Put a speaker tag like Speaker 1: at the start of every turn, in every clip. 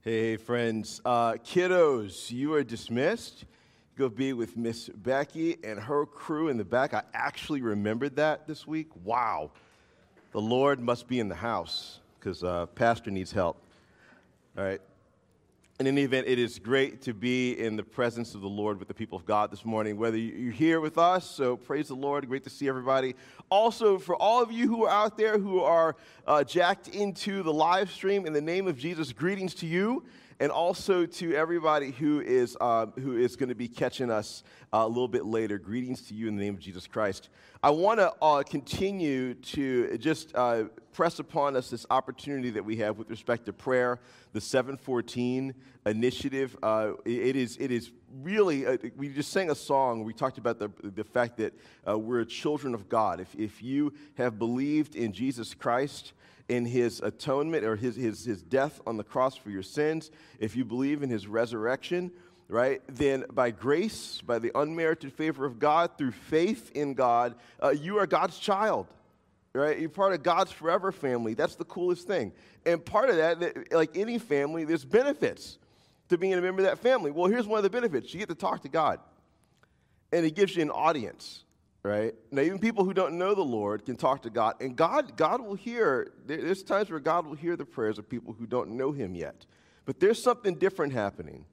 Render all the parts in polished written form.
Speaker 1: Hey, friends. Kiddos, you are dismissed. Go be with Miss Becky and her crew in the back. I actually remembered that this week. Wow. The Lord must be in the house because Pastor needs help. All right. In any event, it is great to be in the presence of the Lord with the people of God this morning, whether you're here with us, so praise the Lord. Great to see everybody. Also, for all of you who are out there who are jacked into the live stream, in the name of Jesus, greetings to you, and also to everybody who is going to be catching us a little bit later. Greetings to you in the name of Jesus Christ. I want to continue to just press upon us this opportunity that we have with respect to prayer, the 714 initiative. It is really, we just sang a song. We talked about the fact that we're children of God. If you have believed in Jesus Christ, in his atonement or his death on the cross for your sins, if you believe in his resurrection, right, then by grace, by the unmerited favor of God, through faith in God, you are God's child, right? You're part of God's forever family. That's the coolest thing. And part of that, like any family, there's benefits to being a member of that family. Well, here's one of the benefits. You get to talk to God, and he gives you an audience, right? Now, even people who don't know the Lord can talk to God, and God will hear. There's times where God will hear the prayers of people who don't know him yet. But there's something different happening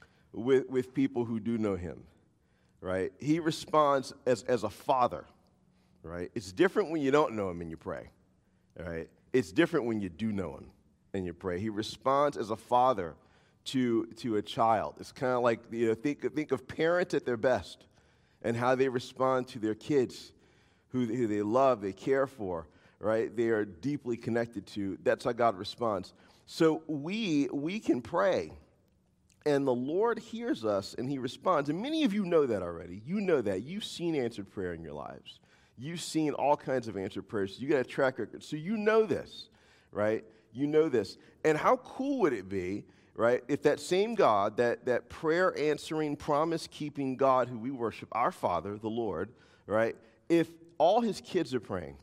Speaker 1: with people who do know him, right? He responds as a father, right? It's different when you don't know him and you pray, right? It's different when you do know him and you pray. He responds as a father to a child. It's kind of like, think of parents at their best and how they respond to their kids who they love, they care for, right? They are deeply connected to. That's how God responds. So we can pray, and the Lord hears us, and he responds. And many of you know that already. You know that. You've seen answered prayer in your lives. You've seen all kinds of answered prayers. You got a track record. So you know this, right? You know this. And how cool would it be, right, if that same God, that prayer-answering, promise-keeping God who we worship, our Father, the Lord, right, if all his kids are praying,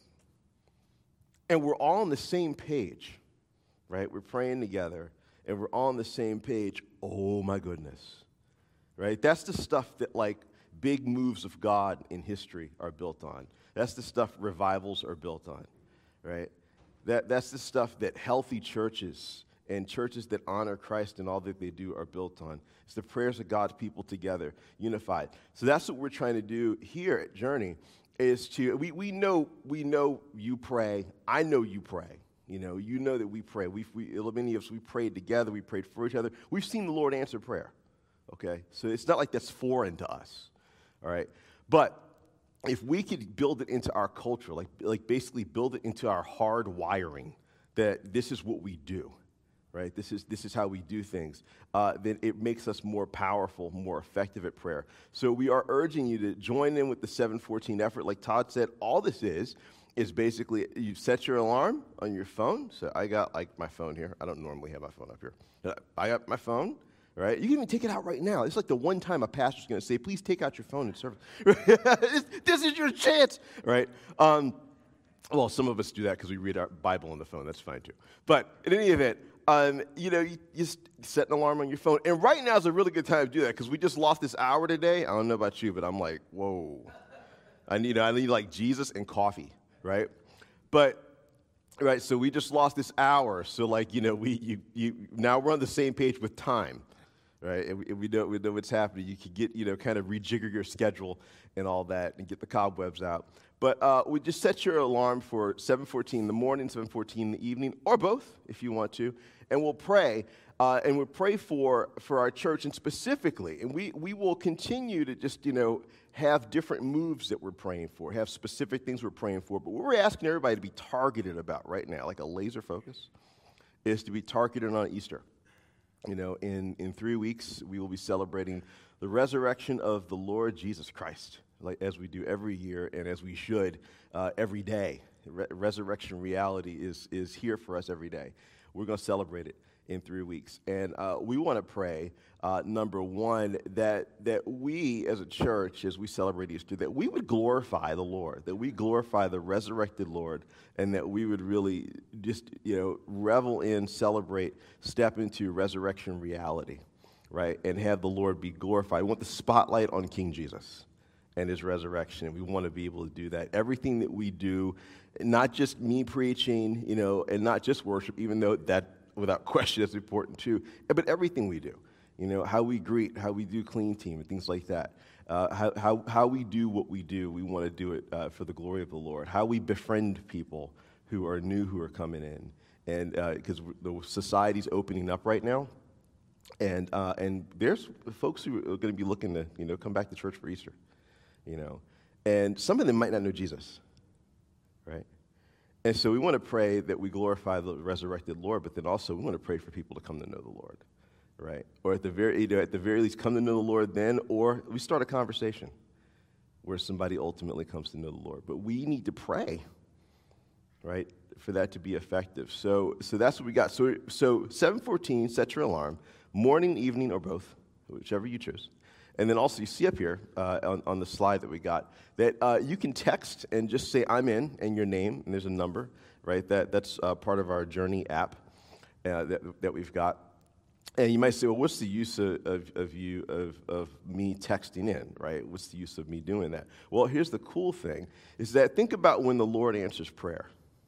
Speaker 1: and we're all on the same page, right? We're praying together, and we're all on the same page. Oh, my goodness, right? That's the stuff that, like, big moves of God in history are built on. That's the stuff revivals are built on, right? That's the stuff that healthy churches and churches that honor Christ and all that they do are built on. It's the prayers of God's people together, unified. So that's what we're trying to do here at Journey, is to, we know you pray. I know you pray. You know that we pray. Many of us, we prayed together. We prayed for each other. We've seen the Lord answer prayer, okay? So it's not like that's foreign to us, all right? But if we could build it into our culture, like basically build it into our hard wiring, that this is what we do, right? This is how we do things, then it makes us more powerful, more effective at prayer. So we are urging you to join in with the 714 effort. Like Todd said, all this is basically you set your alarm on your phone. So I got like my phone here. I don't normally have my phone up here. I got my phone, right? You can even take it out right now. It's like the one time a pastor's going to say, please take out your phone and serve. This is your chance, right? Well, some of us do that because we read our Bible on the phone. That's fine too. But in any event, you just set an alarm on your phone. And right now is a really good time to do that because we just lost this hour today. I don't know about you, but I'm like, whoa. I need like Jesus and coffee, right? But, right, so we just lost this hour. So like, now we're on the same page with time, right? And we know what's happening. You can get, kind of rejigger your schedule and all that and get the cobwebs out. But we just set your alarm for 7:14 in the morning, 7:14 in the evening, or both if you want to, and we'll pray. And we'll pray for our church, and specifically, and we will continue to just, have different moves that we're praying for, have specific things we're praying for. But what we're asking everybody to be targeted about right now, like a laser focus, is to be targeted on Easter. In 3 weeks, we will be celebrating the resurrection of the Lord Jesus Christ, like as we do every year and as we should every day, Resurrection reality is here for us every day. We're going to celebrate it in 3 weeks. And we want to pray, number one, that we as a church, as we celebrate Easter, that we would glorify the Lord, that we glorify the resurrected Lord, and that we would really just, revel in, celebrate, step into resurrection reality, right? And have the Lord be glorified. We want the spotlight on King Jesus and his resurrection, and we want to be able to do that. Everything that we do, not just me preaching, and not just worship, even though that, without question, is important too, but everything we do, how we greet, how we do clean team, and things like that, how we do what we do, we want to do it for the glory of the Lord, how we befriend people who are new, who are coming in, and because the society's opening up right now, and there's folks who are going to be looking to, come back to church for Easter, and some of them might not know Jesus, right? And so we want to pray that we glorify the resurrected Lord, but then also we want to pray for people to come to know the Lord, right? Or at the very least, come to know the Lord then, or we start a conversation where somebody ultimately comes to know the Lord. But we need to pray, right, for that to be effective. So that's what we got. So 7:14, set your alarm, morning, evening, or both, whichever you choose. And then also, you see up here on the slide that we got that you can text and just say, I'm in, and your name, and there's a number, right? That's part of our Journey app that we've got. And you might say, well, what's the use of me texting in, right? What's the use of me doing that? Well, here's the cool thing, is that think about when the Lord answers prayer.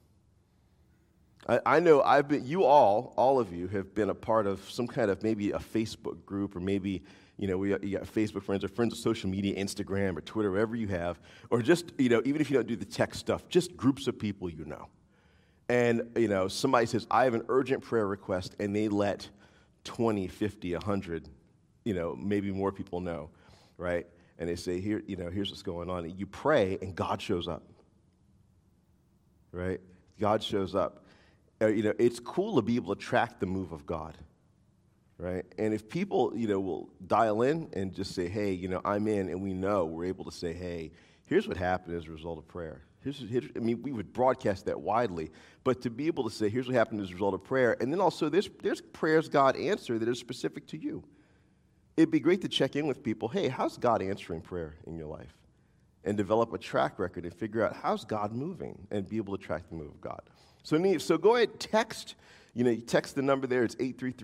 Speaker 1: I know all of you have been a part of some kind of maybe a Facebook group, or maybe, you got Facebook friends or friends of social media, Instagram or Twitter, wherever you have, or just, even if you don't do the tech stuff, just groups of people you know. And, somebody says, I have an urgent prayer request, and they let 20, 50, 100, maybe more people know, right? And they say, here's what's going on. And you pray, and God shows up, right? God shows up. It's cool to be able to track the move of God, right? And if people, will dial in and just say, hey, I'm in, and we're able to say, hey, here's what happened as a result of prayer. We would broadcast that widely, but to be able to say, here's what happened as a result of prayer, and then also there's prayers God answered that are specific to you. It'd be great to check in with people, hey, how's God answering prayer in your life? And develop a track record and figure out how's God moving and be able to track the move of God. So go ahead, text. You text the number there. It's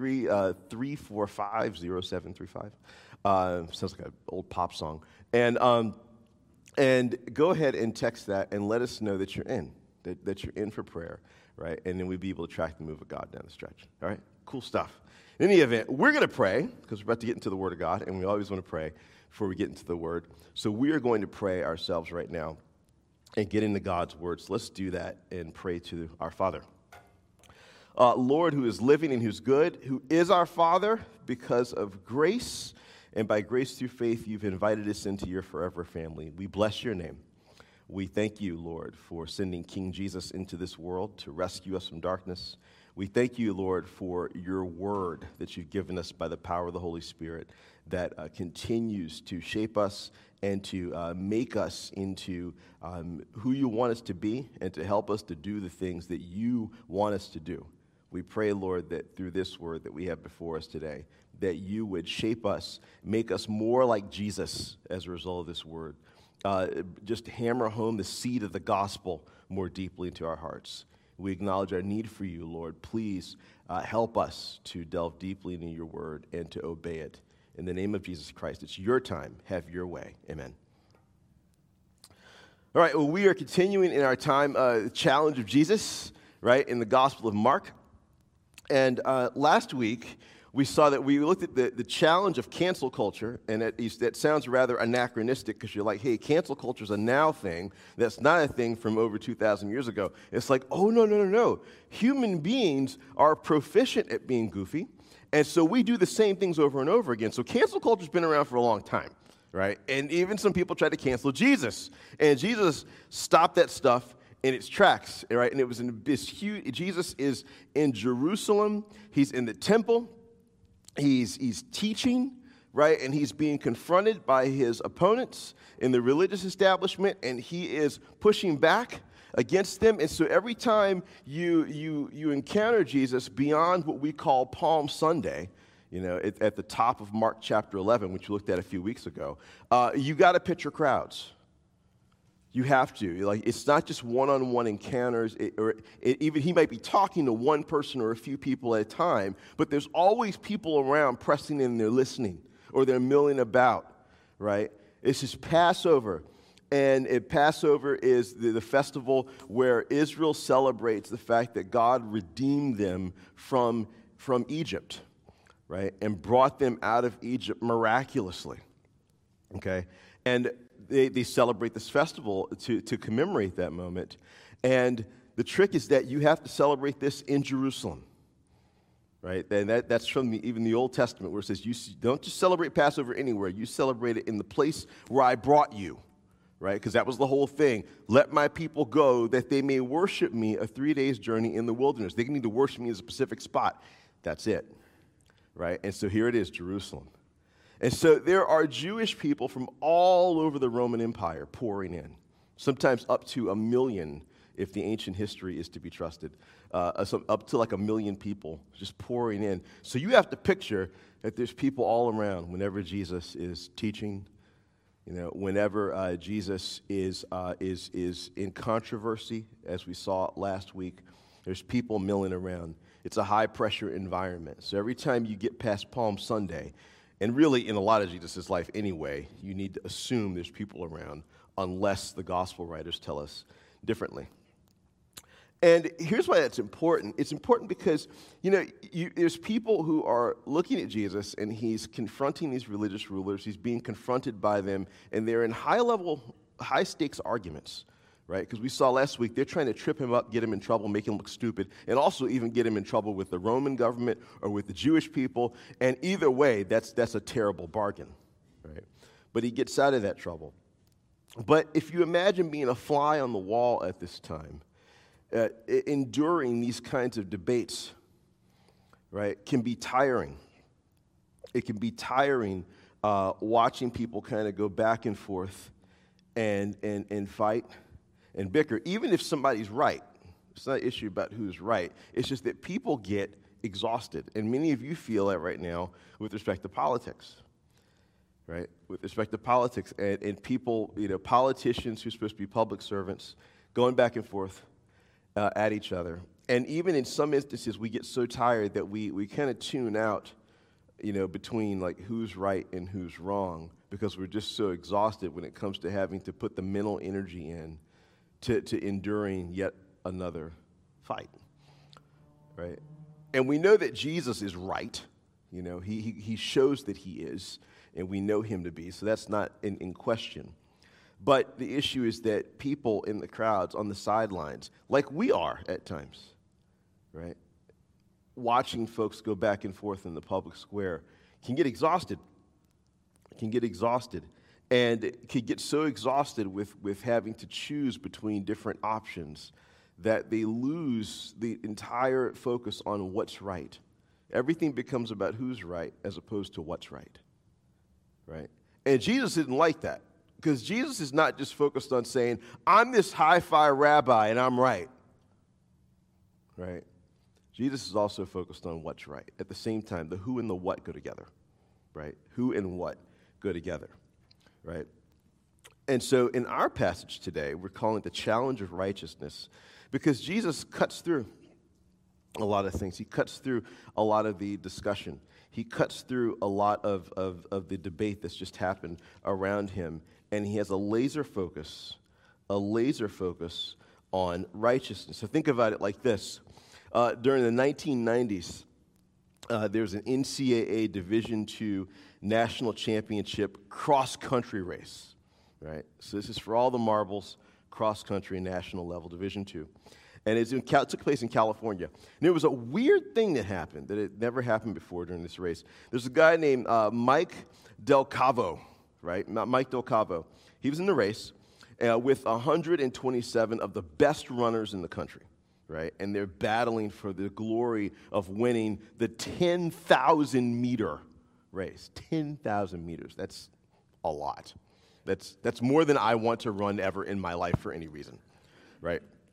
Speaker 1: 833-345-0735. Sounds like an old pop song. And go ahead and text that and let us know that you're in, that you're in for prayer, right? And then we'll be able to track the move of God down the stretch. All right? Cool stuff. In any event, we're going to pray because we're about to get into the Word of God, and we always want to pray before we get into the Word. So we are going to pray ourselves right now and get into God's Word. So let's do that and pray to our Father. Lord, who is living and who's good, who is our Father because of grace, and by grace through faith, you've invited us into your forever family. We bless your name. We thank you, Lord, for sending King Jesus into this world to rescue us from darkness. We thank you, Lord, for your word that you've given us by the power of the Holy Spirit that continues to shape us and to make us into who you want us to be and to help us to do the things that you want us to do. We pray, Lord, that through this word that we have before us today, that you would shape us, make us more like Jesus as a result of this word. Just hammer home the seed of the gospel more deeply into our hearts. We acknowledge our need for you, Lord. Please help us to delve deeply into your word and to obey it. In the name of Jesus Christ, it's your time. Have your way. Amen. All right, well, we are continuing in our time, the challenge of Jesus, right, in the Gospel of Mark. And last week, we saw that we looked at the challenge of cancel culture, and that sounds rather anachronistic because you're like, hey, cancel culture is a now thing. That's not a thing from over 2,000 years ago. It's like, oh, no. Human beings are proficient at being goofy, and so we do the same things over and over again. So cancel culture's been around for a long time, right? And even some people tried to cancel Jesus, and Jesus stopped that stuff in its tracks, right? And it was in this huge, Jesus is in Jerusalem. He's in the temple. He's teaching, right? And he's being confronted by his opponents in the religious establishment, and he is pushing back against them. And so every time you encounter Jesus beyond what we call Palm Sunday, at the top of Mark chapter 11, which we looked at a few weeks ago, you got to picture crowds. You have to. It's not just one-on-one encounters, even he might be talking to one person or a few people at a time, but there's always people around pressing in, they're listening, or they're milling about, right? It's just Passover. And Passover is the festival where Israel celebrates the fact that God redeemed them from Egypt, right? And brought them out of Egypt miraculously, okay? And they celebrate this festival to commemorate that moment. And the trick is that you have to celebrate this in Jerusalem, right? And that's from even the Old Testament, where it says, you don't just celebrate Passover anywhere. You celebrate it in the place where I brought you, right? Because that was the whole thing. Let my people go that they may worship me a 3 days journey in the wilderness. They need to worship me in a specific spot. That's it, right? And so here it is, Jerusalem. And so there are Jewish people from all over the Roman Empire pouring in, sometimes up to 1 million, if the ancient history is to be trusted, up to like 1 million people just pouring in. So you have to picture that there's people all around whenever Jesus is teaching, whenever Jesus is in controversy, as we saw last week. There's people milling around. It's a high-pressure environment. So every time you get past Palm Sunday, and really, in a lot of Jesus' life anyway, you need to assume there's people around unless the gospel writers tell us differently. And here's why that's important. It's important because, there's people who are looking at Jesus, and he's confronting these religious rulers. He's being confronted by them, and they're in high-stakes arguments, right? Because we saw last week, they're trying to trip him up, get him in trouble, make him look stupid, and also even get him in trouble with the Roman government or with the Jewish people. And either way, that's a terrible bargain, right? But he gets out of that trouble. But if you imagine being a fly on the wall at this time, enduring these kinds of debates, right, can be tiring. It can be tiring watching people kind of go back and forth and fight and bicker, even if somebody's right. It's not an issue about who's right. It's just that people get exhausted, and many of you feel that right now with respect to politics, right? With respect to politics and people, politicians who are supposed to be public servants, going back and forth at each other. And even in some instances, we get so tired that we kind of tune out, between like who's right and who's wrong, because we're just so exhausted when it comes to having to put the mental energy in to enduring yet another fight, right? And we know that Jesus is right. He shows that he is, and we know him to be, so that's not in question. But the issue is that people in the crowds on the sidelines, like we are at times, right, watching folks go back and forth in the public square, can get exhausted. And can get so exhausted with having to choose between different options that they lose the entire focus on what's right. Everything becomes about who's right as opposed to what's right, right? And Jesus didn't like that, because Jesus is not just focused on saying, I'm this hi-fi rabbi and I'm right, right? Jesus is also focused on what's right. At the same time, the who and the what go together, right? Who and what go together, right? And so in our passage today, we're calling it the challenge of righteousness, because Jesus cuts through a lot of things. He cuts through a lot of the discussion. He cuts through a lot of the debate that's just happened around him, and he has a laser focus on righteousness. So think about it like this. During the 1990s, there was an NCAA Division II national championship cross-country race, right? So this is for all the marbles, cross-country, national level, Division II. And it took place in California. And it was a weird thing that happened, that had never happened before during this race. There's a guy named Mike Del Cavo, right? Mike Del Cavo. He was in the race with 127 of the best runners in the country, right? And they're battling for the glory of winning the 10,000-meter race. 10,000 meters. That's a lot. That's more than I want to run ever in my life for any reason, right?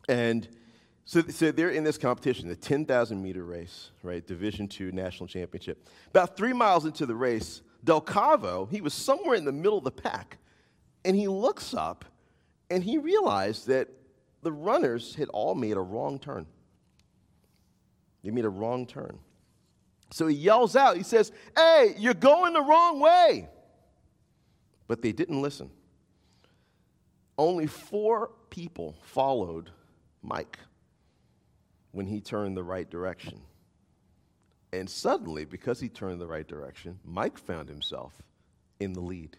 Speaker 1: And so they're in this competition, the 10,000-meter race, right, Division II National Championship. About 3 miles into the race, Del Cavo, he was somewhere in the middle of the pack, and he looks up, and he realized that the runners had all made a wrong turn. They made a wrong turn. So he yells out, he says, "Hey, you're going the wrong way." But they didn't listen. Only 4 people followed Mike when he turned the right direction. And suddenly, because he turned the right direction, Mike found himself in the lead.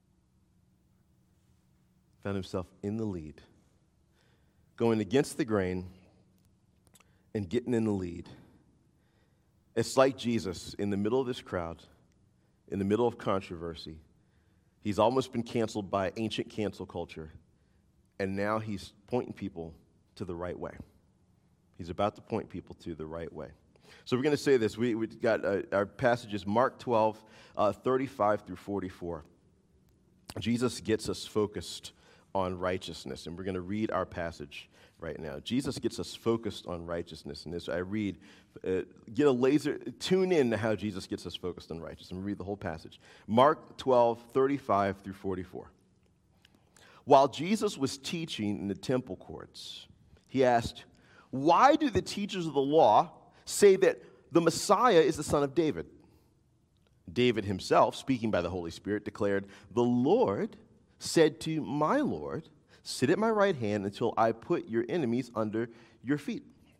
Speaker 1: Found himself in the lead, going against the grain and getting in the lead. It's like Jesus in the middle of this crowd, in the middle of controversy. He's almost been canceled by ancient cancel culture, and now he's pointing people to the right way. He's about to point people to the right way. So we're going to say this. We've got our passages, Mark 12, 35 through 44. Jesus gets us focused on righteousness, and we're going to read our passage right now. Jesus gets us focused on righteousness, and as I read, tune in to how Jesus gets us focused on righteousness, and read the whole passage. Mark 12, 35 through 44. While Jesus was teaching in the temple courts, he asked, "Why do the teachers of the law say that the Messiah is the son of David?" David himself, speaking by the Holy Spirit, declared, "The Lord said to my Lord, 'Sit at my right hand until I put your enemies under your feet.'"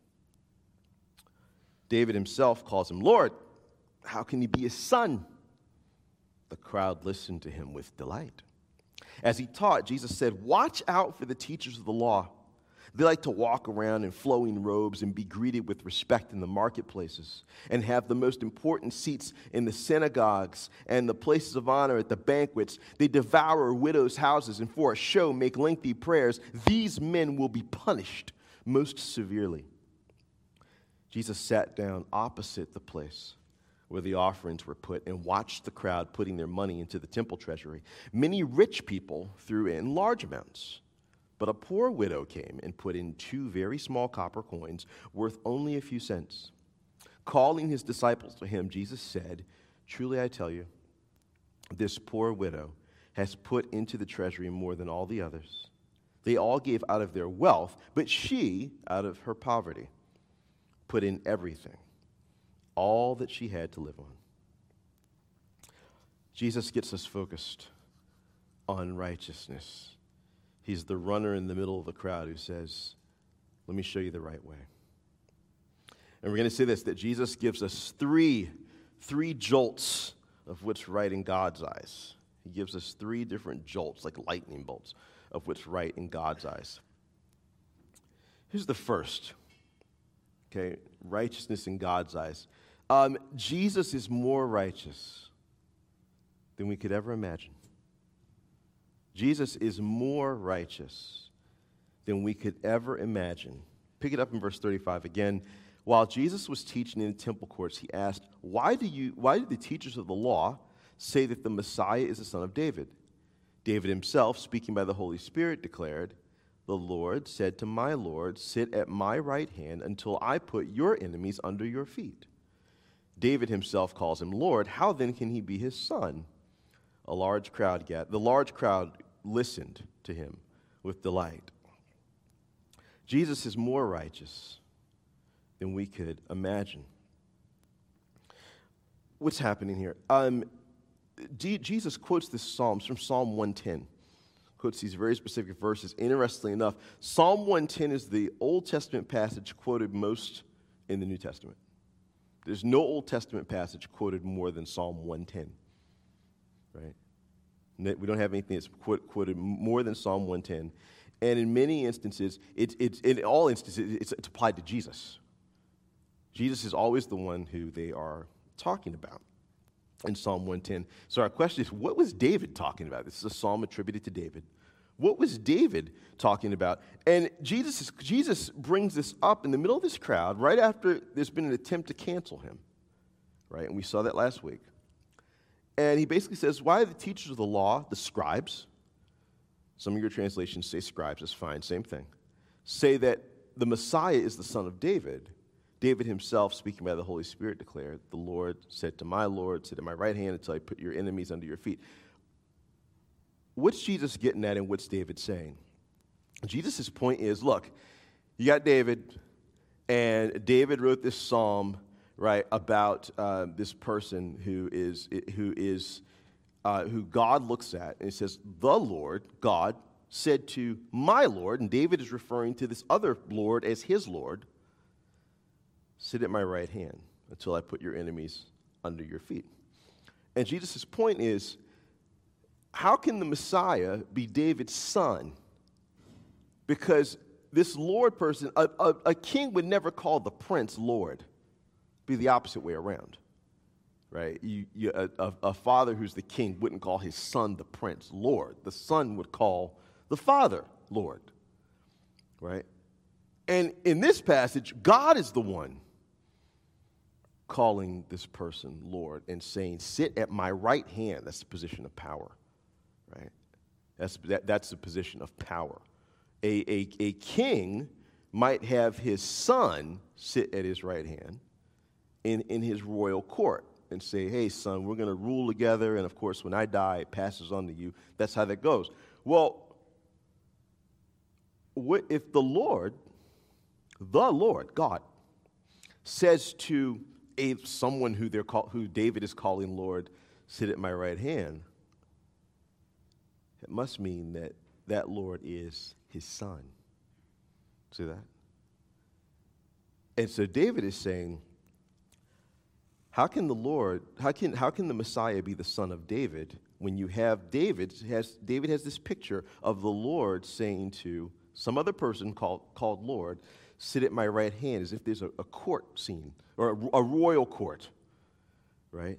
Speaker 1: David himself calls him Lord. How can he be his son? The crowd listened to him with delight. As he taught, Jesus said, "Watch out for the teachers of the law. They like to walk around in flowing robes and be greeted with respect in the marketplaces and have the most important seats in the synagogues and the places of honor at the banquets. They devour widows' houses and for a show make lengthy prayers. These men will be punished most severely." Jesus sat down opposite the place where the offerings were put and watched the crowd putting their money into the temple treasury. Many rich people threw in large amounts. But a poor widow came and put in 2 very small copper coins worth only a few cents. Calling his disciples to him, Jesus said, "Truly I tell you, this poor widow has put into the treasury more than all the others. They all gave out of their wealth, but she, out of her poverty, put in everything, all that she had to live on." Jesus gets us focused on righteousness. He's the runner in the middle of the crowd who says, "Let me show you the right way." And we're going to say this, that Jesus gives us three jolts of what's right in God's eyes. He gives us 3 different jolts, like lightning bolts, of what's right in God's eyes. Here's the first, okay, righteousness in God's eyes. Jesus is more righteous than we could ever imagine. Jesus is more righteous than we could ever imagine. Pick it up in verse 35 again. While Jesus was teaching in the temple courts, he asked, why do the teachers of the law say that the Messiah is the son of David? David himself, speaking by the Holy Spirit, declared, "The Lord said to my Lord, 'Sit at my right hand until I put your enemies under your feet.' David himself calls him Lord. How then can he be his son?" The large crowd listened to him with delight. Jesus is more righteous than we could imagine. What's happening here? Jesus quotes this psalm from Psalm 110. Quotes these very specific verses. Interestingly enough, Psalm 110 is the Old Testament passage quoted most in the New Testament. There's no Old Testament passage quoted more than Psalm 110, right? We don't have anything that's quoted more than Psalm 110. And in many instances, in all instances, it's applied to Jesus. Jesus is always the one who they are talking about in Psalm 110. So our question is, what was David talking about? This is a psalm attributed to David. What was David talking about? And Jesus brings this up in the middle of this crowd right after there's been an attempt to cancel him, right? And we saw that last week. And he basically says, why are the teachers of the law, the scribes, some of your translations say scribes, that's fine, same thing, say that the Messiah is the son of David. David himself, speaking by the Holy Spirit, declared, the Lord said to my Lord, sit at my right hand until I put your enemies under your feet. What's Jesus getting at and what's David saying? Jesus' point is, look, you got David, and David wrote this psalm, right, about this person who God looks at, and he says, the Lord, God, said to my Lord, and David is referring to this other Lord as his Lord, sit at my right hand until I put your enemies under your feet. And Jesus' point is, how can the Messiah be David's son? Because this Lord person, a king would never call the prince Lord. It'd be the opposite way around, right? A father who's the king wouldn't call his son the prince Lord. The son would call the father Lord, right? And in this passage, God is the one calling this person Lord and saying, sit at my right hand. That's the position of power, right? That's the position of power. A king might have his son sit at his right hand in his royal court and say, hey, son, we're going to rule together, and of course, when I die, it passes on to you. That's how that goes. Well, what if the Lord, God, says to someone who David is calling Lord, sit at my right hand, it must mean that Lord is his son. See that? And so David is saying, how can the Messiah be the son of David when you have David has this picture of the Lord saying to some other person called Lord, sit at my right hand, as if there's a court scene, or a royal court, right?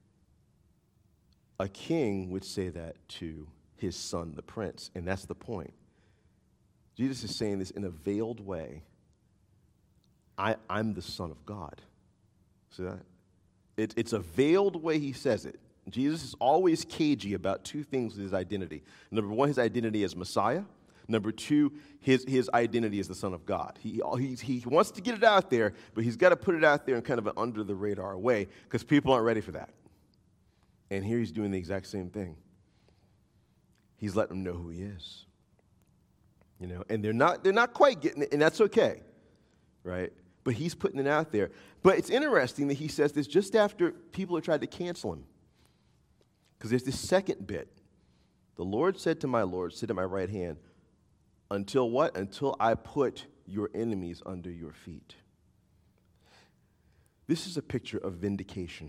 Speaker 1: A king would say that to his son, the prince, and that's the point. Jesus is saying this in a veiled way. I'm the Son of God. See that? It's a veiled way he says it. Jesus is always cagey about two things with his identity. Number one, his identity as Messiah. Number two, his identity as the Son of God. He wants to get it out there, but he's got to put it out there in kind of an under-the-radar way because people aren't ready for that. And here he's doing the exact same thing. He's letting them know who he is. You know, and they're not quite getting it, and that's okay, right? But he's putting it out there. But it's interesting that he says this just after people have tried to cancel him. Because there's this second bit. The Lord said to my Lord, sit at my right hand, until what? Until I put your enemies under your feet. This is a picture of vindication.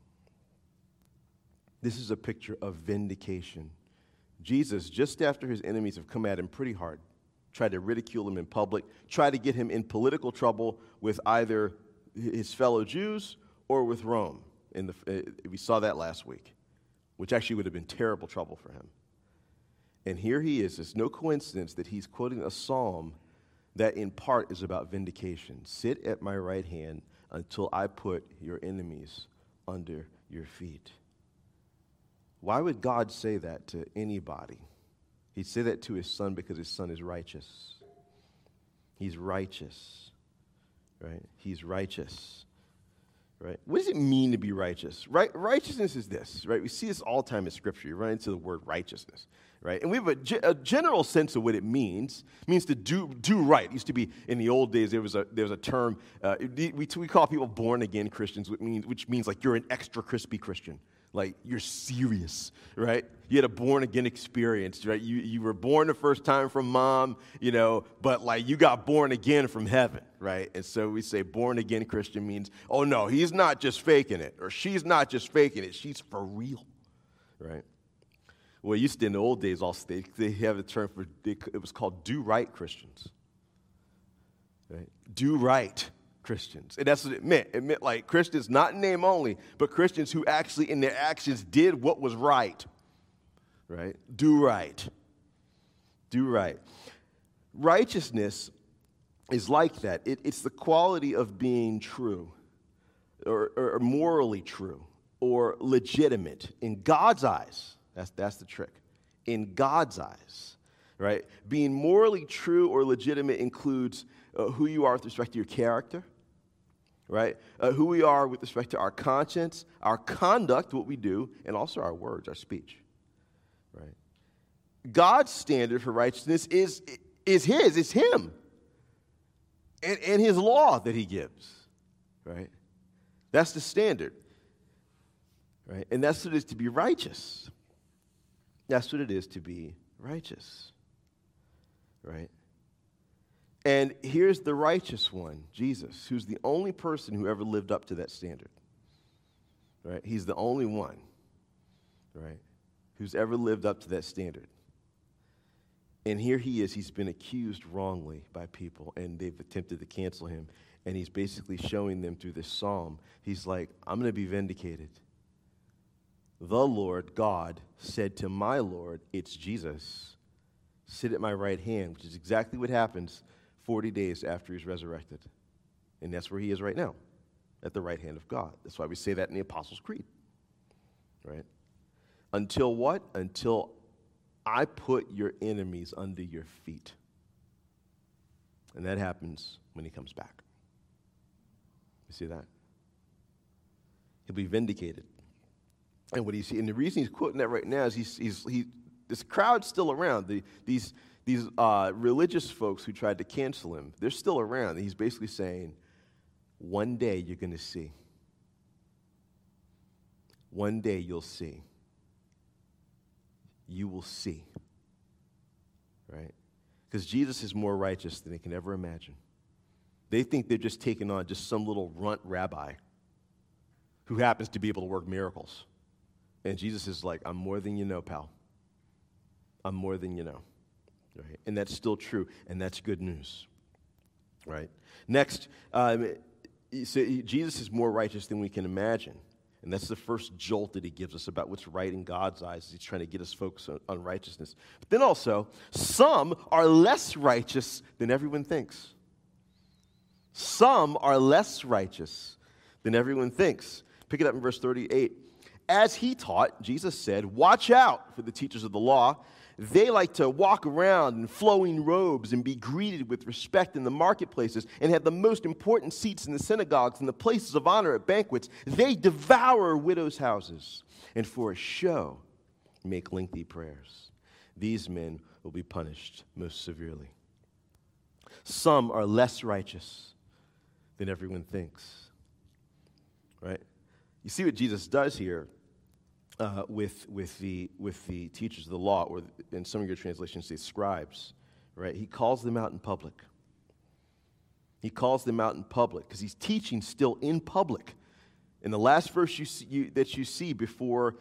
Speaker 1: This is a picture of vindication. Jesus, just after his enemies have come at him pretty hard, tried to ridicule him in public, tried to get him in political trouble with either his fellow Jews or with Rome. We saw that last week, which actually would have been terrible trouble for him. And here he is. It's no coincidence that he's quoting a psalm that in part is about vindication. Sit at my right hand until I put your enemies under your feet. Why would God say that to anybody? He'd say that to his son because his son is righteous. He's righteous, right? He's righteous, right? What does it mean to be righteous? Righteousness is this, right? We see this all the time in Scripture. You run into the word righteousness, right? And we have a general sense of what it means. It means to do right. It used to be, in the old days, there was a term, we call people born-again Christians, which means like you're an extra crispy Christian. Like, you're serious, right? You had a born-again experience, right? You were born the first time from mom, you know, but, like, you got born again from heaven, right? And so we say born-again Christian means, oh, no, he's not just faking it, or she's not just faking it, she's for real, right? Well, it used to, in the old days, they have a term for, it was called do-right Christians, right? Do-right Christians. And that's what it meant. It meant like Christians, not in name only, but Christians who actually in their actions did what was right. Right? Do right. Do right. Righteousness is like that. It's the quality of being true or morally true or legitimate in God's eyes. That's the trick. In God's eyes. Right? Being morally true or legitimate includes who you are with respect to your character, right? Who we are with respect to our conscience, our conduct, what we do, and also our words, our speech, right? God's standard for righteousness is his, it's him, and his law that he gives, right? That's the standard, right? And that's what it is to be righteous. That's what it is to be righteous, right? And here's the righteous one, Jesus, who's the only person who ever lived up to that standard, right? He's the only one, right, who's ever lived up to that standard. And here he is. He's been accused wrongly by people, and they've attempted to cancel him. And he's basically showing them through this psalm. He's like, I'm going to be vindicated. The Lord God said to my Lord, it's Jesus, sit at my right hand, which is exactly what happens 40 days after he's resurrected. And that's where he is right now, at the right hand of God. That's why we say that in the Apostles' Creed, right? Until what? Until I put your enemies under your feet. And that happens when he comes back. You see that? He'll be vindicated. And what and the reason he's quoting that right now is this crowd's still around. These religious folks who tried to cancel him, they're still around. He's basically saying, one day you're going to see. One day you'll see. You will see, right? Because Jesus is more righteous than they can ever imagine. They think they're just taking on just some little runt rabbi who happens to be able to work miracles. And Jesus is like, I'm more than you know, pal. I'm more than you know, right? And that's still true, and that's good news, right? Next, Jesus is more righteous than we can imagine. And that's the first jolt that he gives us about what's right in God's eyes. He's trying to get us focused on righteousness. But then also, some are less righteous than everyone thinks. Some are less righteous than everyone thinks. Pick it up in verse 38. As he taught, Jesus said, watch out for the teachers of the law. They like to walk around in flowing robes and be greeted with respect in the marketplaces and have the most important seats in the synagogues and the places of honor at banquets. They devour widows' houses and for a show make lengthy prayers. These men will be punished most severely. Some are less righteous than everyone thinks, right? You see what Jesus does here. With the teachers of the law, or in some of your translations say scribes, right? He calls them out in public. He calls them out in public because he's teaching still in public. In the last verse that you see before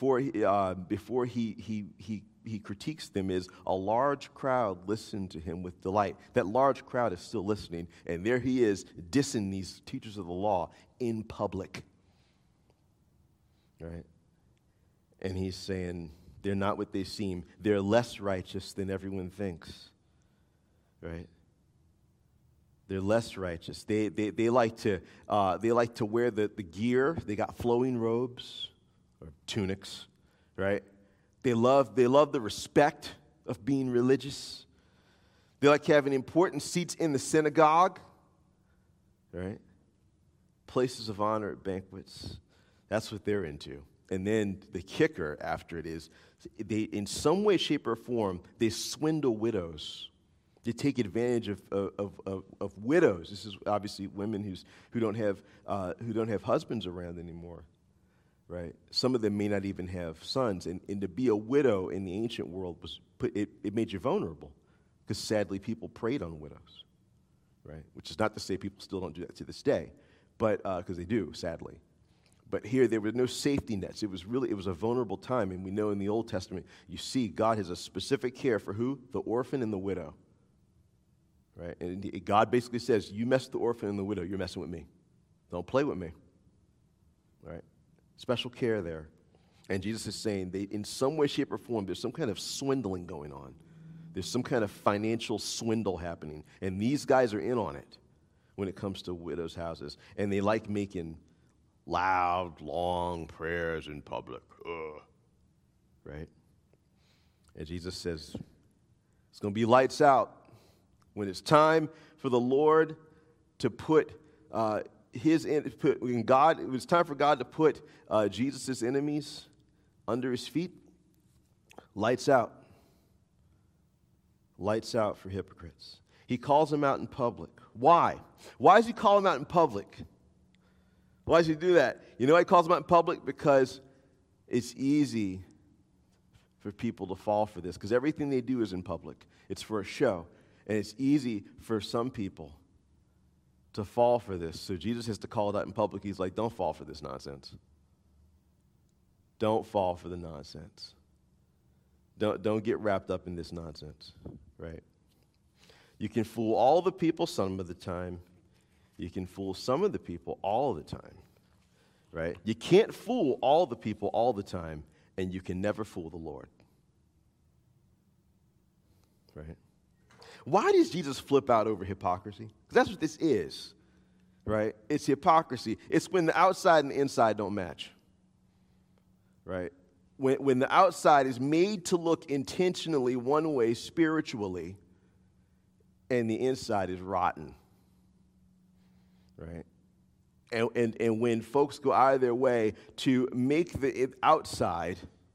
Speaker 1: he critiques them is a large crowd listened to him with delight. That large crowd is still listening, and there he is dissing these teachers of the law in public, right? And he's saying, they're not what they seem. They're less righteous than everyone thinks, right? They're less righteous. They like to wear the gear. They got flowing robes or tunics, right? They love the respect of being religious. They like having important seats in the synagogue, right? Places of honor at banquets. That's what they're into. And then the kicker after it is, they, in some way, shape, or form, they swindle widows. They take advantage of widows. This is obviously women who don't have husbands around anymore, right? Some of them may not even have sons. And to be a widow in the ancient world it made you vulnerable, because sadly people preyed on widows, right? Which is not to say people still don't do that to this day, but because they do, sadly. But here, there were no safety nets. It was a vulnerable time. And we know in the Old Testament, you see God has a specific care for who? The orphan and the widow. Right? And God basically says, you mess with the orphan and the widow, you're messing with me. Don't play with me. Right? Special care there. And Jesus is saying, in some way, shape, or form, there's some kind of swindling going on. There's some kind of financial swindle happening. And these guys are in on it when it comes to widows' houses. And they like making loud, long prayers in public. Right? And Jesus says, it's going to be lights out when it's time for the Lord to put it was time for God to put Jesus' enemies under his feet. Lights out. Lights out for hypocrites. He calls them out in public. Why? Why does he call them out in public? Why does he do that? You know why he calls them out in public? Because it's easy for people to fall for this, because everything they do is in public. It's for a show. And it's easy for some people to fall for this. So Jesus has to call it out in public. He's like, don't fall for this nonsense. Don't fall for the nonsense. Don't get wrapped up in this nonsense, right? You can fool all the people some of the time. You can fool some of the people all the time, right? You can't fool all the people all the time, and you can never fool the Lord, right? Why does Jesus flip out over hypocrisy? Because that's what this is, right? It's hypocrisy. It's when the outside and the inside don't match, right? When the outside is made to look intentionally one way spiritually, and the inside is rotten, right? And when folks go out of their way to make the outside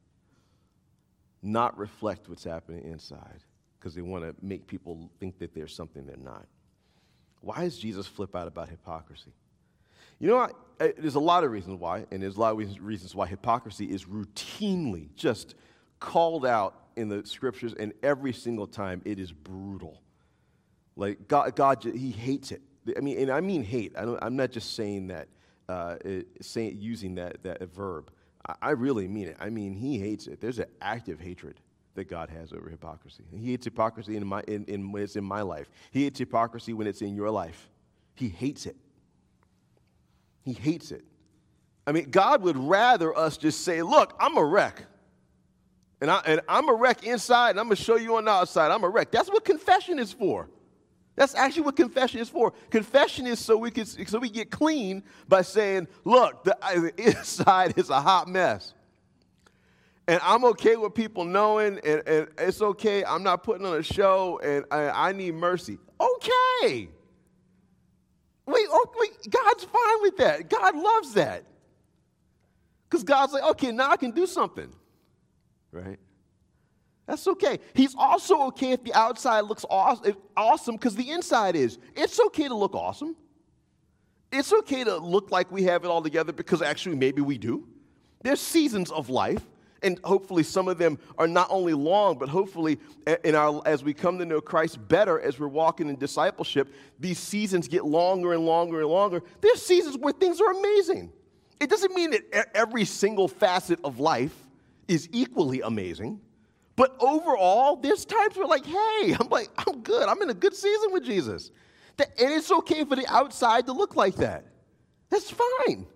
Speaker 1: not reflect what's happening inside, because they want to make people think that there's something they're not. Why does Jesus flip out about hypocrisy? You know what? There's a lot of reasons why, and there's a lot of reasons why hypocrisy is routinely just called out in the scriptures, and every single time it is brutal. Like, God he hates it. I mean hate. I'm not just saying that, using that verb. I really mean it. I mean, he hates it. There's an active hatred that God has over hypocrisy. He hates hypocrisy when it's in my life. He hates hypocrisy when it's in your life. He hates it. He hates it. I mean, God would rather us just say, look, I'm a wreck. And I'm a wreck inside, and I'm going to show you on the outside. I'm a wreck. That's what confession is for. That's actually what confession is for. Confession is so we get clean by saying, look, the inside is a hot mess. And I'm okay with people knowing, and it's okay. I'm not putting on a show, and I need mercy. Okay. Wait, God's fine with that. God loves that. Because God's like, okay, now I can do something. Right? That's okay. He's also okay if the outside looks awesome because the inside is. It's okay to look awesome. It's okay to look like we have it all together because actually maybe we do. There's seasons of life, and hopefully some of them are not only long, but hopefully as we come to know Christ better, as we're walking in discipleship, these seasons get longer and longer and longer. There's seasons where things are amazing. It doesn't mean that every single facet of life is equally amazing. But overall, there's times where I'm good. I'm in a good season with Jesus. And it's okay for the outside to look like that. That's fine.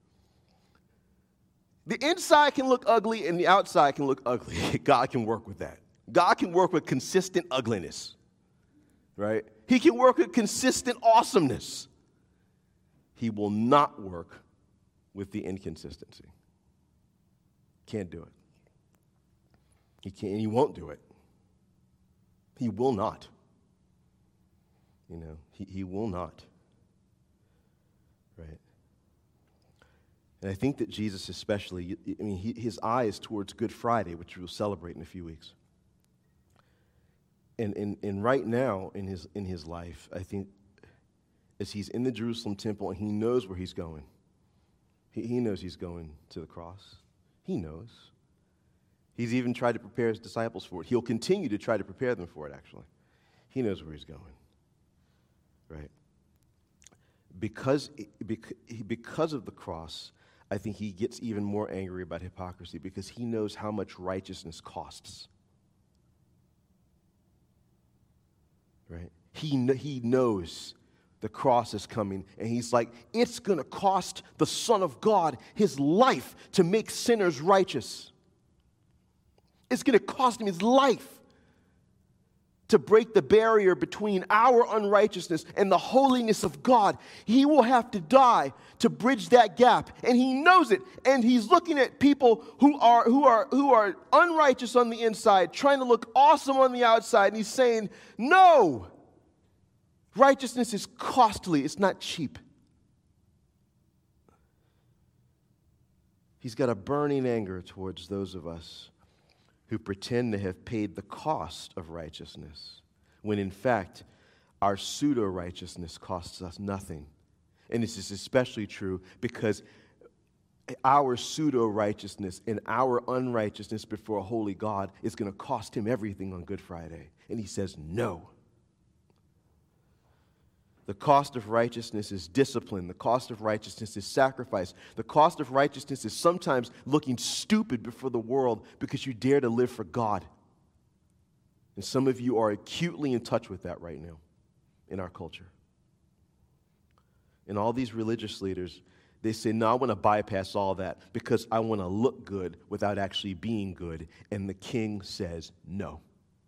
Speaker 1: The inside can look ugly and the outside can look ugly. God can work with that. God can work with consistent ugliness, right? He can work with consistent awesomeness. He will not work with the inconsistency. Can't do it. He can't, and he won't do it. He will not. He will not. Right? And I think that Jesus especially, his eye is towards Good Friday, which we'll celebrate in a few weeks. And right now in his life, I think as he's in the Jerusalem temple and he knows where he's going. He knows he's going to the cross. He knows. He's even tried to prepare his disciples for it. He'll continue to try to prepare them for it, actually. He knows where he's going, right? Because of the cross, I think he gets even more angry about hypocrisy because he knows how much righteousness costs, right? He knows the cross is coming, and he's like, it's going to cost the Son of God his life to make sinners righteous. It's going to cost him his life to break the barrier between our unrighteousness and the holiness of God. He will have to die to bridge that gap, and he knows it. And he's looking at people who are unrighteous on the inside, trying to look awesome on the outside, and he's saying, "No, Righteousness is costly. It's not cheap. He's got a burning anger towards those of us who pretend to have paid the cost of righteousness, when in fact, our pseudo-righteousness costs us nothing. And this is especially true because our pseudo-righteousness and our unrighteousness before a holy God is going to cost him everything on Good Friday. And he says, no. The cost of righteousness is discipline. The cost of righteousness is sacrifice. The cost of righteousness is sometimes looking stupid before the world because you dare to live for God. And some of you are acutely in touch with that right now in our culture. And all these religious leaders, they say, no, I want to bypass all that because I want to look good without actually being good. And the king says no.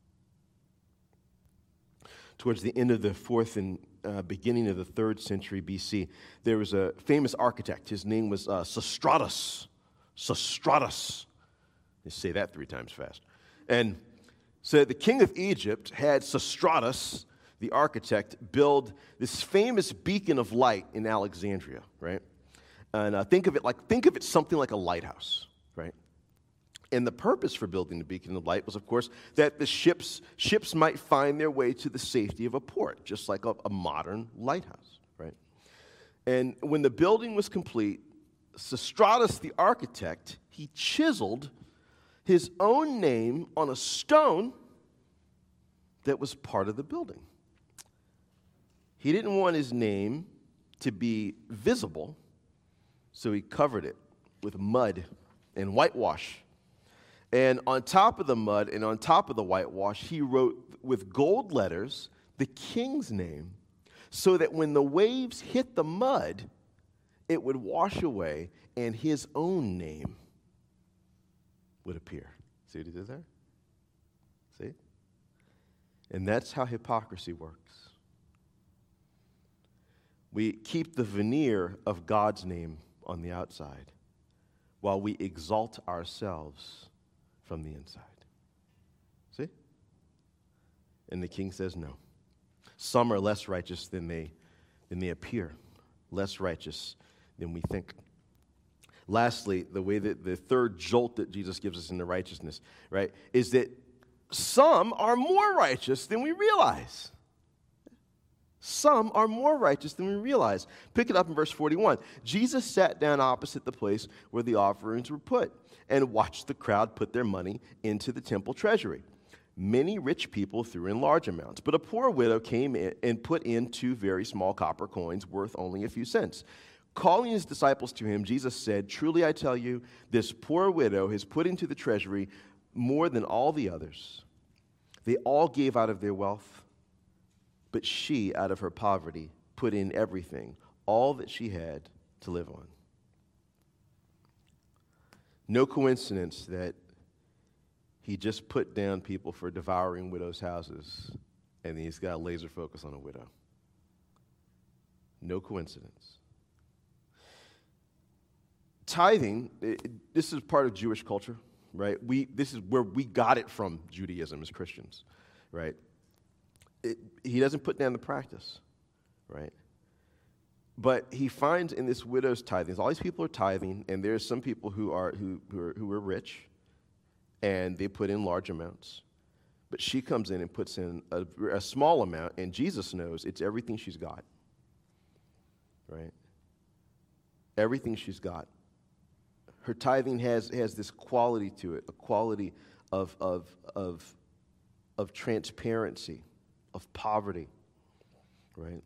Speaker 1: Towards the end of the 4th and beginning of the 3rd century BC, there was a famous architect. His name was Sostratus. Sostratus. You say that 3 times fast. And so the king of Egypt had Sostratus, the architect, build this famous beacon of light in Alexandria, right? And think of it something like a lighthouse, right? And the purpose for building the beacon of light was, of course, that the ships might find their way to the safety of a port, just like a modern lighthouse, right? And when the building was complete, Sostratus, the architect, he chiseled his own name on a stone that was part of the building. He didn't want his name to be visible, so he covered it with mud and whitewash. And on top of the mud and on top of the whitewash, he wrote with gold letters the king's name so that when the waves hit the mud, it would wash away and his own name would appear. See what he did there? See? And that's how hypocrisy works. We keep the veneer of God's name on the outside while we exalt ourselves from the inside. See? And the king says no. Some are less righteous than they appear, less righteous than we think. Lastly, the way that the third jolt that Jesus gives us into righteousness, right, is that some are more righteous than we realize. Some are more righteous than we realize. Pick it up in verse 41. Jesus sat down opposite the place where the offerings were put and watched the crowd put their money into the temple treasury. Many rich people threw in large amounts, but a poor widow came in and put in 2 very small copper coins worth only a few cents. Calling his disciples to him, Jesus said, "Truly I tell you, this poor widow has put into the treasury more than all the others. They all gave out of their wealth, but she, out of her poverty, put in everything, all that she had to live on." No coincidence that he just put down people for devouring widows' houses, and he's got a laser focus on a widow. No coincidence. Tithing, this is part of Jewish culture, right? This is where we got it from, Judaism as Christians, right? He doesn't put down the practice, right? But he finds in this widow's tithing, all these people are tithing, and there's some people who are rich, and they put in large amounts. But she comes in and puts in a small amount, and Jesus knows it's everything she's got, right? Everything she's got. Her tithing has this quality to it, a quality of transparency, of poverty, right?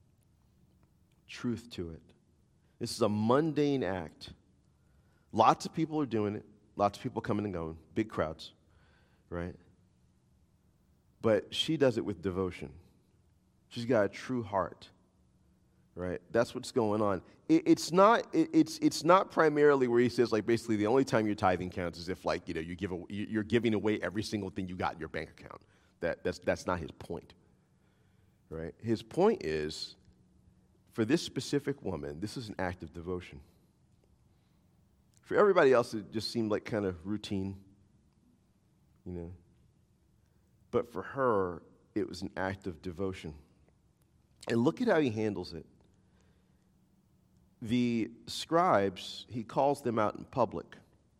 Speaker 1: Truth to it. This is a mundane act. Lots of people are doing it. Lots of people coming and going. Big crowds, right? But she does it with devotion. She's got a true heart, right? That's what's going on. It's not primarily where he says, like, basically the only time your tithing counts is if, like, you're giving away every single thing you got in your bank account. That's not his point, right? His point is, for this specific woman, this is an act of devotion. For everybody else, it just seemed like kind of routine, you know. But for her, it was an act of devotion. And look at how he handles it. The scribes, he calls them out in public.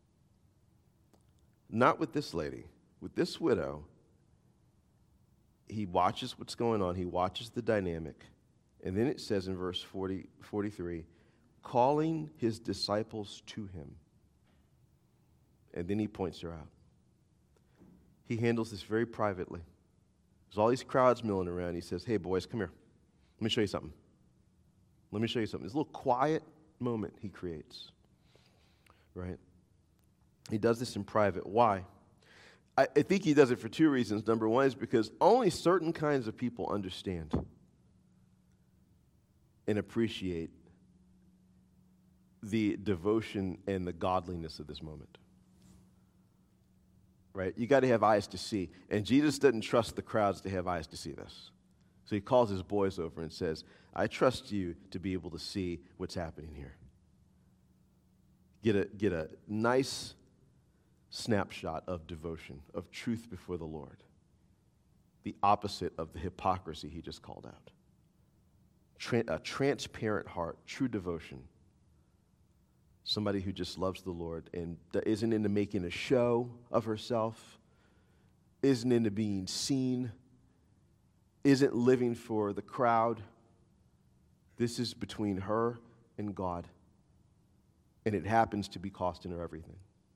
Speaker 1: Not with this lady. With this widow, he watches what's going on. He watches the dynamic. And then it says in verse 43, calling his disciples to him. And then he points her out. He handles this very privately. There's all these crowds milling around. He says, hey, boys, come here. Let me show you something. Let me show you something. This little quiet moment he creates, right? He does this in private. Why? I think he does it for two reasons. Number one is because only certain kinds of people understand and appreciate the devotion and the godliness of this moment. Right? You got to have eyes to see. And Jesus doesn't trust the crowds to have eyes to see this. So he calls his boys over and says, I trust you to be able to see what's happening here. Get a nice snapshot of devotion, of truth before the Lord. The opposite of the hypocrisy he just called out. A transparent heart, true devotion. Somebody who just loves the Lord and isn't into making a show of herself, isn't into being seen, isn't living for the crowd. This is between her and God. And it happens to be costing her everything.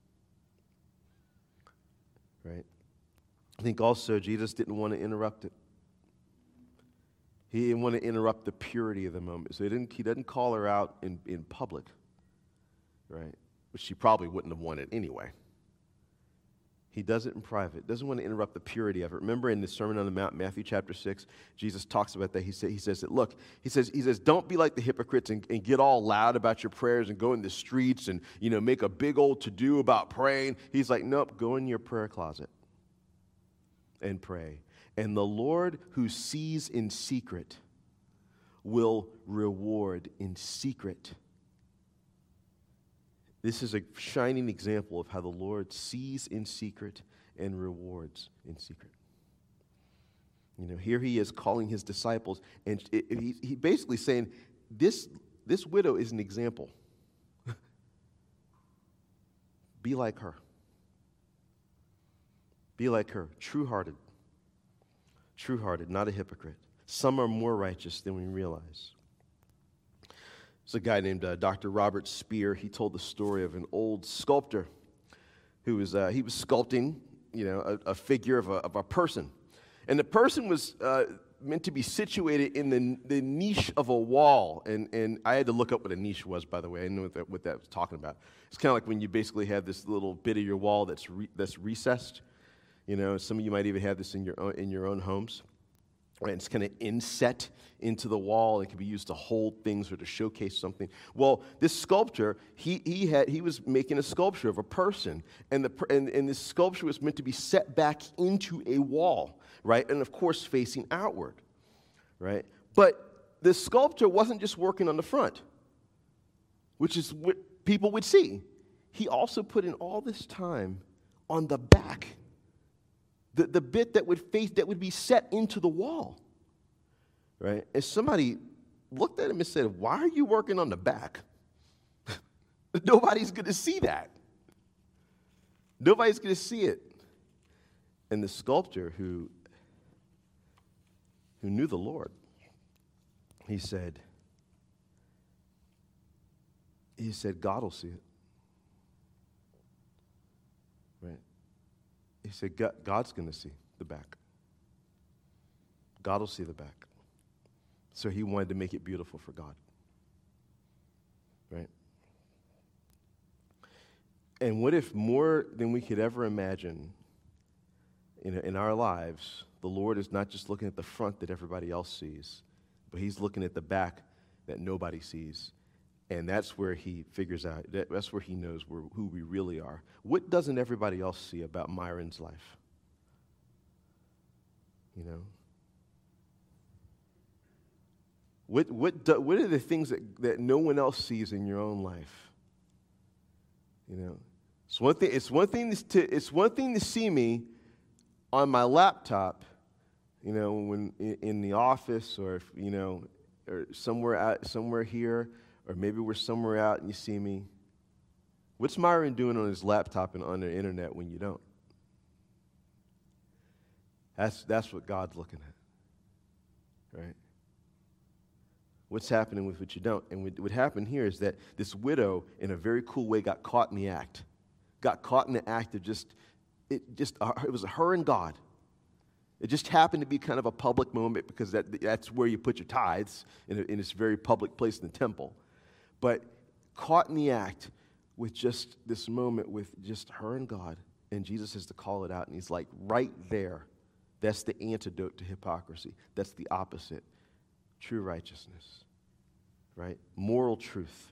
Speaker 1: Right? I think also Jesus didn't want to interrupt it. He didn't want to interrupt the purity of the moment. So he doesn't call her out in public, right? Which she probably wouldn't have wanted anyway. He does it in private. Doesn't want to interrupt the purity of it. Remember in the Sermon on the Mount, Matthew chapter 6, Jesus talks about that. He says that, look, he says, don't be like the hypocrites and get all loud about your prayers and go in the streets and, make a big old to-do about praying. He's like, nope, go in your prayer closet and pray. And the Lord who sees in secret will reward in secret. This is a shining example of how the Lord sees in secret and rewards in secret. Here he is calling his disciples, and he basically saying, this widow is an example. Be like her. Be like her, true-hearted, not a hypocrite. Some are more righteous than we realize. There's a guy named Dr. Robert Speer. He told the story of an old sculptor who was sculpting, a figure of a person, and the person was meant to be situated in the niche of a wall. And I had to look up what a niche was, by the way. I didn't know what that was talking about. It's kind of like when you basically have this little bit of your wall that's recessed. Some of you might even have this in your own homes. Right, it's kind of inset into the wall. It can be used to hold things or to showcase something. Well, this sculptor, he was making a sculpture of a person, and this sculpture was meant to be set back into a wall, right? And of course, facing outward, right? But the sculptor wasn't just working on the front, which is what people would see. He also put in all this time on the back. The bit that would be set into the wall, right? And somebody looked at him and said, why are you working on the back? Nobody's going to see that. Nobody's going to see it. And the sculptor who knew the Lord, he said, God will see it. Right? He said, God's going to see the back. God will see the back. So he wanted to make it beautiful for God. Right? And what if more than we could ever imagine in our lives, the Lord is not just looking at the front that everybody else sees, but he's looking at the back that nobody sees. And that's where he figures out, that's where he knows who we really are. What doesn't everybody else see about Myron's life? What are the things that no one else sees in your own life? It's one thing to see me on my laptop, when in the office, or or somewhere here, or maybe we're somewhere out and you see me. What's Myron doing on his laptop and on the internet when you don't? That's what God's looking at, right? What's happening with what you don't? And what happened here is that this widow, in a very cool way, got caught in the act. Got caught in the act of it was her and God. It just happened to be kind of a public moment because that's where you put your tithes, in this very public place in the temple. But caught in the act with just this moment with just her and God, and Jesus has to call it out, and he's like, right there, that's the antidote to hypocrisy. That's the opposite. True righteousness, right? Moral truth.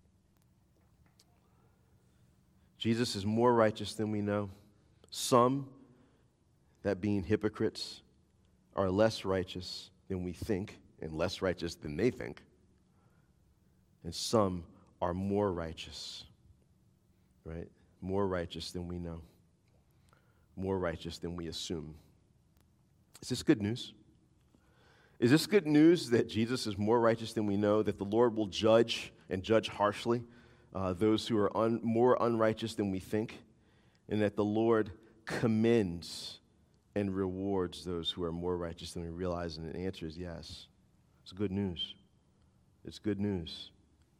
Speaker 1: Jesus is more righteous than we know. Some, that being hypocrites, are less righteous than we think and less righteous than they think. And some are more righteous, right? More righteous than we know. More righteous than we assume. Is this good news? Is this good news that Jesus is more righteous than we know, that the Lord will judge and judge harshly those who are more unrighteous than we think, and that the Lord commends and rewards those who are more righteous than we realize? And the answer is yes. It's good news. It's good news.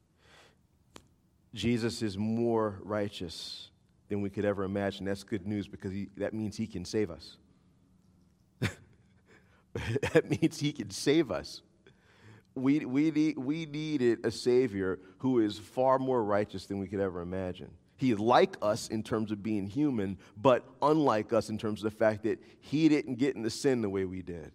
Speaker 1: Jesus is more righteous than we could ever imagine. That's good news because that means he can save us. That means he can save us. We needed a Savior who is far more righteous than we could ever imagine. He is like us in terms of being human, but unlike us in terms of the fact that he didn't get into sin the way we did.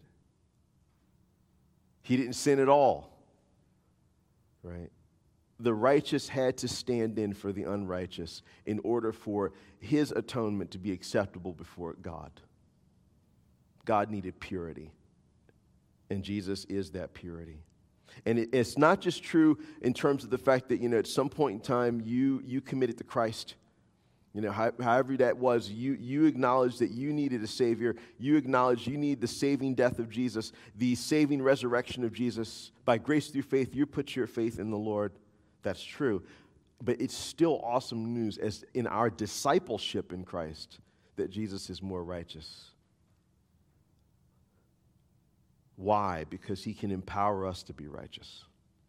Speaker 1: He didn't sin at all, right? The righteous had to stand in for the unrighteous in order for his atonement to be acceptable before God. God needed purity. And Jesus is that purity. And it's not just true in terms of the fact that, at some point in time, you committed to Christ. However that was, you acknowledged that you needed a Savior. You acknowledged you need the saving death of Jesus, the saving resurrection of Jesus. By grace through faith, you put your faith in the Lord. That's true. But it's still awesome news as in our discipleship in Christ that Jesus is more righteous. Why? Because he can empower us to be righteous.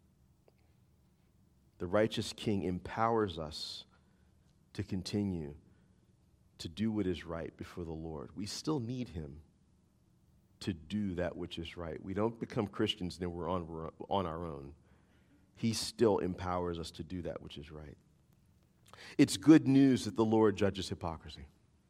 Speaker 1: The righteous King empowers us to continue to do what is right before the Lord. We still need him to do that which is right. We don't become Christians and then we're on our own. He still empowers us to do that which is right. It's good news that the Lord judges hypocrisy.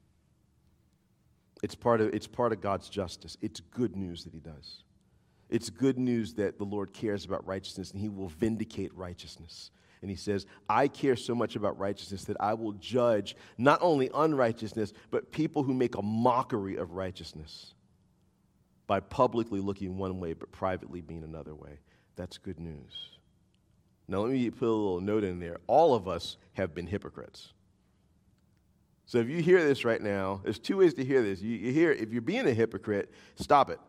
Speaker 1: It's part of God's justice. It's good news that he does. It's good news that the Lord cares about righteousness and he will vindicate righteousness. And he says, I care so much about righteousness that I will judge not only unrighteousness, but people who make a mockery of righteousness by publicly looking one way but privately being another way. That's good news. Now let me put a little note in there. All of us have been hypocrites. So if you hear this right now, there's two ways to hear this. You hear, if you're being a hypocrite, stop it.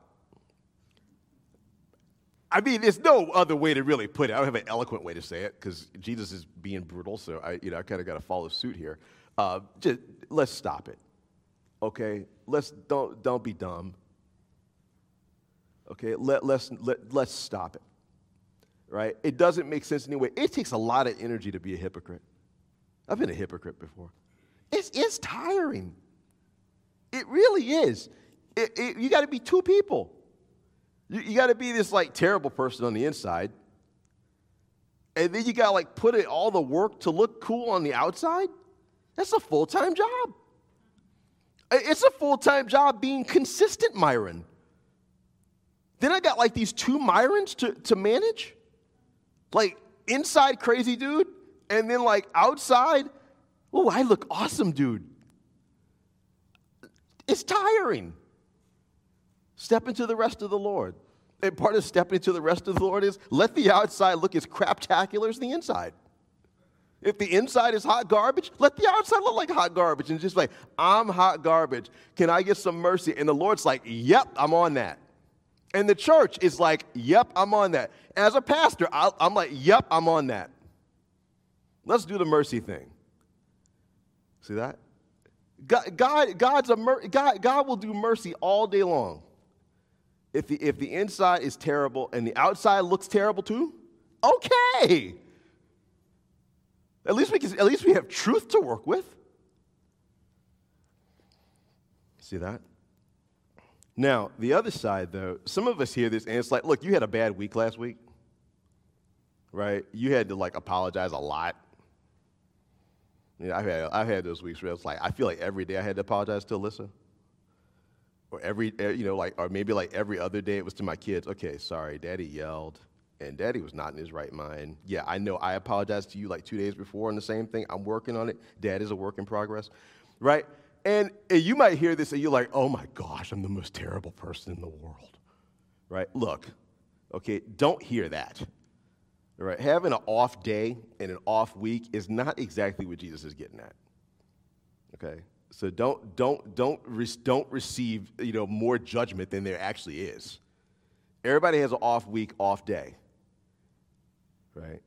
Speaker 1: I mean, there's no other way to really put it. I don't have an eloquent way to say it because Jesus is being brutal, so I kind of got to follow suit here. Just let's stop it, okay? Don't be dumb, okay? Let's stop it, right? It doesn't make sense anyway. It takes a lot of energy to be a hypocrite. I've been a hypocrite before. It's tiring. It really is. You got to be two people. You got to be this terrible person on the inside, and then you got to put in all the work to look cool on the outside. That's a full-time job. It's a full-time job being consistent, Myron. Then I got these two Myrons to manage, inside crazy dude, and then outside, oh, I look awesome, dude. It's tiring. Step into the rest of the Lord. And part of stepping into the rest of the Lord is let the outside look as craptacular as the inside. If the inside is hot garbage, let the outside look like hot garbage. And just I'm hot garbage. Can I get some mercy? And the Lord's like, yep, I'm on that. And the church is like, yep, I'm on that. As a pastor, I'm like, yep, I'm on that. Let's do the mercy thing. See that? God will do mercy all day long. If the inside is terrible and the outside looks terrible too, okay. At least we have truth to work with. See that? Now, the other side, though, some of us hear this, and it's like, look, you had a bad week last week, right? You had to, like, apologize a lot. You know, I've had those weeks where it's like, I feel like every day I had to apologize to Alyssa. Or or maybe like every other day it was to my kids. Okay, sorry, Daddy yelled, and Daddy was not in his right mind. Yeah, I know I apologized to you like 2 days before on the same thing. I'm working on it. Dad is a work in progress, right? And you might hear this and you're like, oh my gosh, I'm the most terrible person in the world, right? Look, okay, don't hear that, all right? Having an off day and an off week is not exactly what Jesus is getting at, okay? So don't receive more judgment than there actually is. Everybody has an off week, off day, right?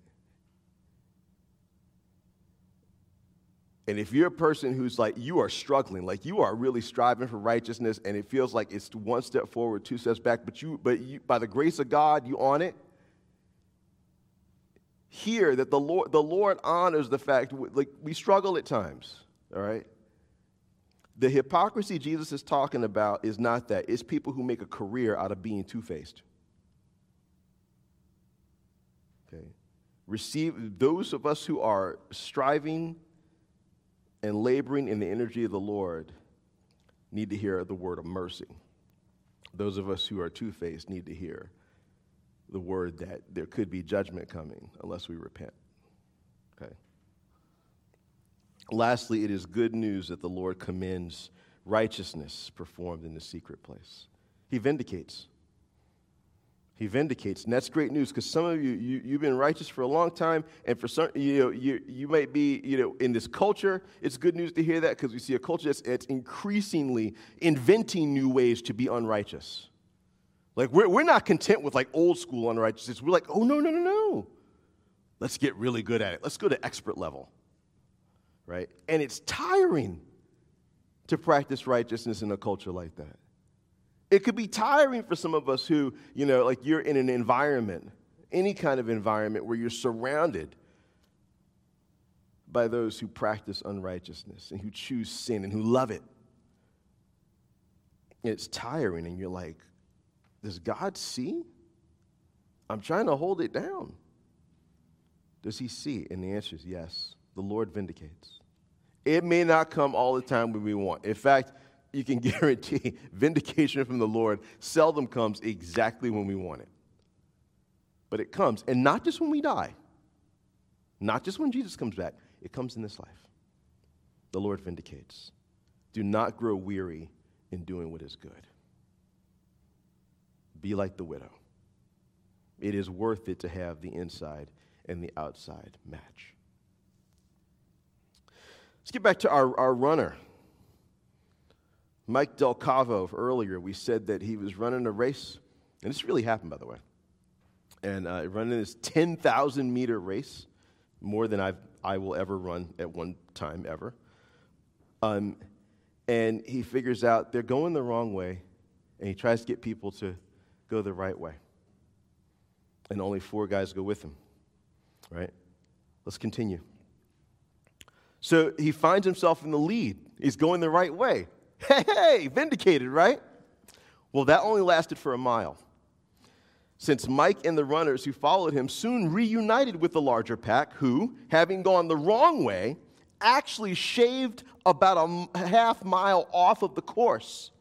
Speaker 1: And if you're a person who's like, you are struggling, like you are really striving for righteousness, and it feels like it's one step forward, 2 steps back, but you, by the grace of God, you on it. Hear that the Lord honors the fact, like we struggle at times, all right? The hypocrisy Jesus is talking about is not that. It's people who make a career out of being two-faced. Okay? Receive those of us who are striving and laboring in the energy of the Lord need to hear the word of mercy. Those of us who are two-faced need to hear the word that there could be judgment coming unless we repent. Okay? Lastly, it is good news that the Lord commends righteousness performed in the secret place. He vindicates. He vindicates, and that's great news because some of you've been righteous for a long time, and for some, you might be, in this culture. It's good news to hear that because we see a culture that's increasingly inventing new ways to be unrighteous. Like we're not content with like old school unrighteousness. We're like, oh no. Let's get really good at it. Let's go to expert level, right? And it's tiring to practice righteousness in a culture like that. It could be tiring for some of us who, like you're in an environment, any kind of environment where you're surrounded by those who practice unrighteousness and who choose sin and who love it. And it's tiring, and you're like, does God see? I'm trying to hold it down. Does he see? And the answer is yes. The Lord vindicates. It may not come all the time when we want. In fact, you can guarantee vindication from the Lord seldom comes exactly when we want it. But it comes, and not just when we die, not just when Jesus comes back, it comes in this life. The Lord vindicates. Do not grow weary in doing what is good. Be like the widow. It is worth it to have the inside and the outside match. Let's get back to our runner. Mike Del Cavo, earlier, we said that he was running a race, and this really happened, by the way, and running this 10,000-meter race, more than I will ever run at one time ever. And he figures out they're going the wrong way, and he tries to get people to go the right way. And only 4 guys go with him, right? Let's continue. So he finds himself in the lead. He's going the right way. Hey, vindicated, right? Well, that only lasted for a mile, since Mike and the runners who followed him soon reunited with the larger pack who, having gone the wrong way, actually shaved about a half mile off of the course.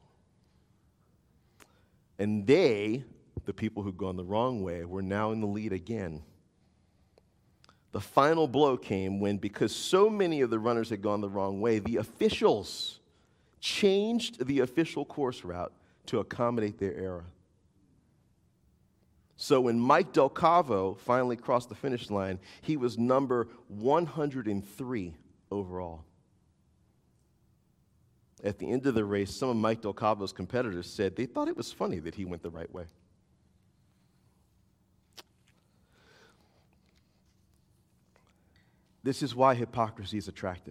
Speaker 1: And they, the people who'd gone the wrong way, were now in the lead again. The final blow came when, because so many of the runners had gone the wrong way, the officials changed the official course route to accommodate their error. So when Mike Del Cavo finally crossed the finish line, he was number 103 overall. At the end of the race, some of Mike Del Cavo's competitors said they thought it was funny that he went the right way. This is why hypocrisy is attractive,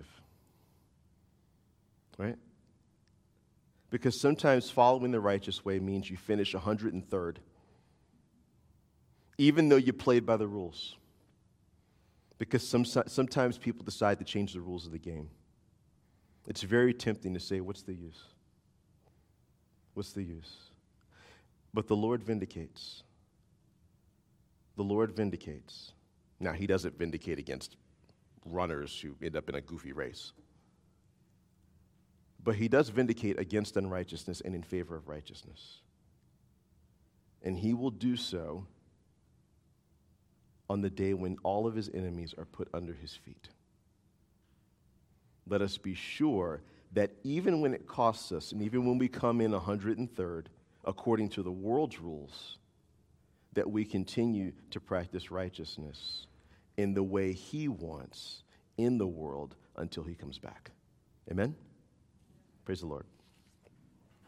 Speaker 1: right? Because sometimes following the righteous way means you finish 103rd, even though you played by the rules. Because sometimes people decide to change the rules of the game. It's very tempting to say, what's the use? What's the use? But the Lord vindicates. The Lord vindicates. Now, he doesn't vindicate against runners who end up in a goofy race. But he does vindicate against unrighteousness and in favor of righteousness. And he will do so on the day when all of his enemies are put under his feet. Let us be sure that even when it costs us, and even when we come in 103rd, according to the world's rules, that we continue to practice righteousness in the way he wants in the world until he comes back. Amen? Praise the Lord.